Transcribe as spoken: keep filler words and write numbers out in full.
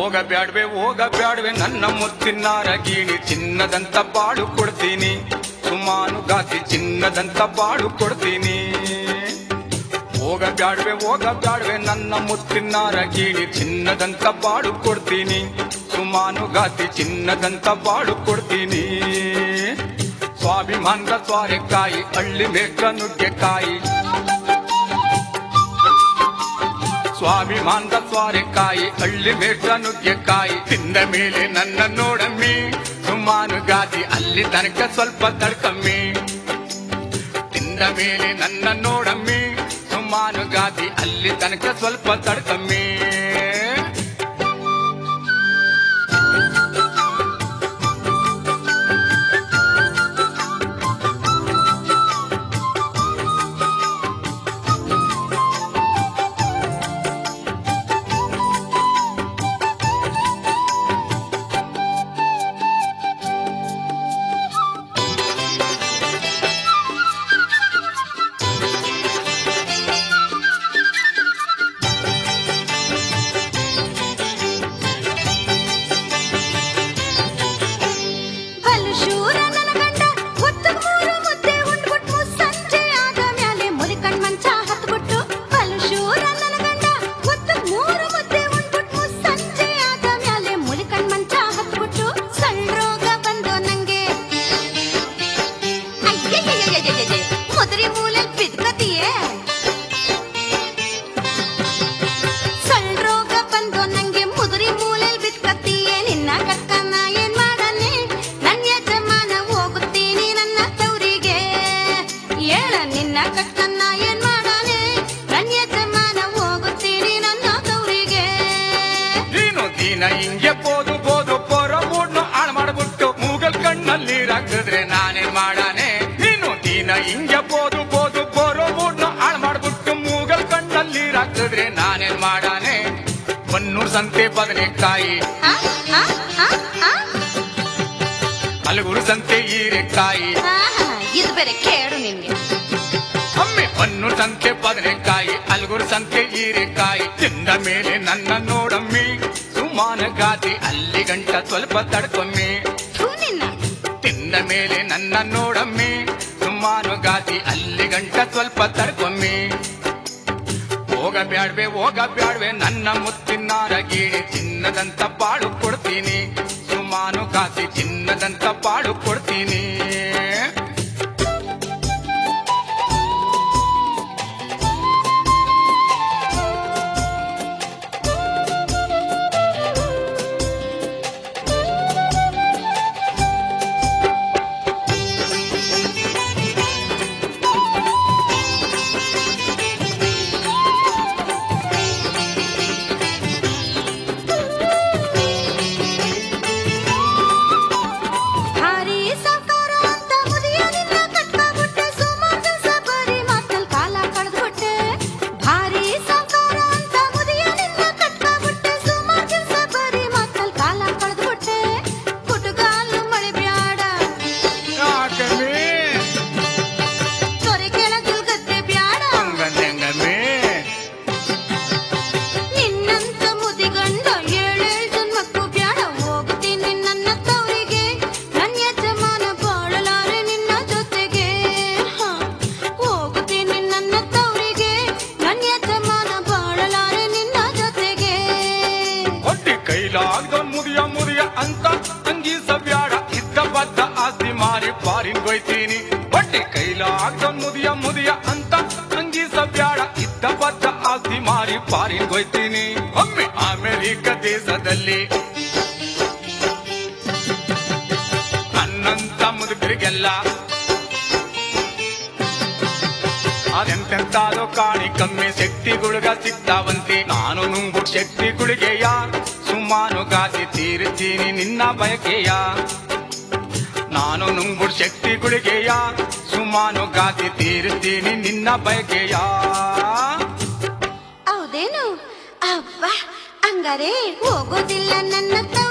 ಹೋಗಬ್ಯಾಡ್ವೆ ಹೋಗಬ್ಯಾಡ್ವೆ ನನ್ನ ಮುತ್ತಿನಾರ ಗೀಣಿ ಚಿನ್ನದಂತ ಬಾಳು ಕೊಡ್ತೀನಿ ಸುಮಾನುಗಾತಿ ಚಿನ್ನದಂತ ಬಾಳು ಕೊಡ್ತೀನಿ ಹೋಗಬ್ಯಾಡ್ವೆ ಹೋಗಬ್ಯಾಡ್ವೆ ನನ್ನ ಮುತ್ತಿನಾರ ಗೀಣಿ ಚಿನ್ನದಂತ ಬಾಳು ಕೊಡ್ತೀನಿ ಸುಮಾನುಗಾತಿ ಚಿನ್ನದಂತ ಬಾಳು ಕೊಡ್ತೀನಿ ಸ್ವಾಭಿಮಾನದ ಸ್ವಾರೆಕಾಯಿ ಹಳ್ಳಿ ಮೇಕ ನುಗ್ಗೆಕಾಯಿ ಸ್ವಾಭಿಮಾನದ ಸ್ವಾರೆಕಾಯಿ ಹಳ್ಳಿ ಮೇಕ ನುಗ್ಗೆಕಾಯಿ ತಿಂದ ಮೇಲೆ ನನ್ನ ನೋಡಮ್ಮಿ ಸುಮಾನುಗಾತಿ ಅಲ್ಲಿ ತನಕ ಸ್ವಲ್ಪ ತಡ್ಕಮ್ಮಿ ತಿಂದ ಮೇಲೆ ನನ್ನ ನೋಡಮ್ಮಿ ಸುಮಾನುಗಾತಿ ಅಲ್ಲಿ ತನಕ ಸ್ವಲ್ಪ ತಡ್ಕಮ್ಮಿ ಹಿಂಗೆ ಬೋದು ಬೋದು ಪೊರ ಮೂಡ್ನು ಹಾಳು ಮಾಡ್ಬಿಟ್ಟು ಮೂಗಲ್ ಕಣ್ಣಲ್ಲಿ ನೀರಾಕಿದ್ರೆ ನಾನೇನ್ ಮಾಡಾನೆ ನೀನು ದೀನ ಹಿಂಗೆ ಬೋದು ಬೋದು ಪೊರ ಮೂಡ್ನು ಹಾಳು ಮಾಡ್ಬಿಟ್ಟು ಮೂಗಲ್ ಕಣ್ಣಲ್ಲಿ ನೀರಾಕಿದ್ರೆ ನಾನೇನ್ ಮಾಡಾನೆ ಬನ್ನೂರ್ ಸಂತೆ ಬದನೆಕಾಯಿ ಹಲಗೂರು ಸಂತೆ ಹೀರೆಕಾಯಿ ಇದು ಬೇರೆ ಕೇಳು ನಿನ್ಗೆ ಒಮ್ಮೆ ಬನ್ನೂರ್ ಸಂತೆ ಬದನೆಕಾಯಿ ಹಲಗೂರು ಸಂತೆ ಹೀರೆಕಾಯಿ ತಿಂದ ಮೇಲೆ ನನ್ನ ನೋಡಮ್ಮಿ ಸುಮಾನುಗಾತಿ ಅಲ್ಲಿ ಗಂಟ ಸ್ವಲ್ಪ ತಡ್ಕೊಮ್ಮಿ ತಿಂದ ಮೇಲೆ ನನ್ನ ನೋಡಮ್ಮಿ ಸುಮಾನುಗಾತಿ ಅಲ್ಲಿ ಗಂಟ ಸ್ವಲ್ಪ ತಡ್ಕೊಮ್ಮಿ ಹೋಗಬ್ಯಾಡ್ವೆ ಹೋಗಬ್ಯಾಡ್ವೆ ನನ್ನ ಮುತ್ತಿನಾರ ಗೀಣಿ ಚಿನ್ನದಂತ ಬಾಳು ಕೊಡ್ತೀನಿ ಸುಮಾನುಗಾತಿ ಚಿನ್ನದಂತ ಬಾಳು ಕೊಡ್ತೀನಿ ಮುದಿಯ ಮುದಿಯ ಅಂತ ಅಂಗೀಸಬ್ಯಾಡ ಇದ್ದ ಬದ್ದ ಆಸ್ತಿ ಮಾರಿ ಪಾರಿನ್ ಗೊಯ್ತೀನಿ ಬಡ್ಡಿ ಕೈಲಾಗ್ದ ಮುದಿಯ ಮುದಿಯ ಅಂತ ಅಂಗೀಸಬ್ಯಾಡ ಇದ್ದ ಬದ್ದ ಆಸ್ತಿ ಮಾರಿ ಪಾರಿನ್ ಗೊಯ್ತೀನಿ ಒಮ್ಮೆ ಅಮೆರಿಕ ದೇಶದಲ್ಲಿ ಅನ್ನಂತ ಮುದುಕರಿಗೆಲ್ಲ ಅದೆಂತೆಂತಾದೋ ಕಾಣಿ ಕಮ್ಮಿ ಶಕ್ತಿಗುಳುಗ ಸಿಗ್ತಾವಂತಿ ನಾನು ನುಂಗ್ಬಿಟ್ ಶಕ್ತಿಗುಳಿಗೆಯ ಸುಮಾನುಗಾತಿ ತೀರ್ತೀನಿ ನಿನ್ನ ಬಯಕೆಯ ನಾನು ನುಂಗ್ಬಿಟ್ ಶಕ್ತಿಗುಳಿಗೆಯ ಸುಮಾನುಗಾತಿ ತೀರ್ತೀನಿ ನಿನ್ನ ಬಯಕೆಯ ಹೌದೇನು ಅಬ್ಬಾ ಹಂಗಾರೆ ಹೋಗೋದಿಲ್ಲ ನನ್ನ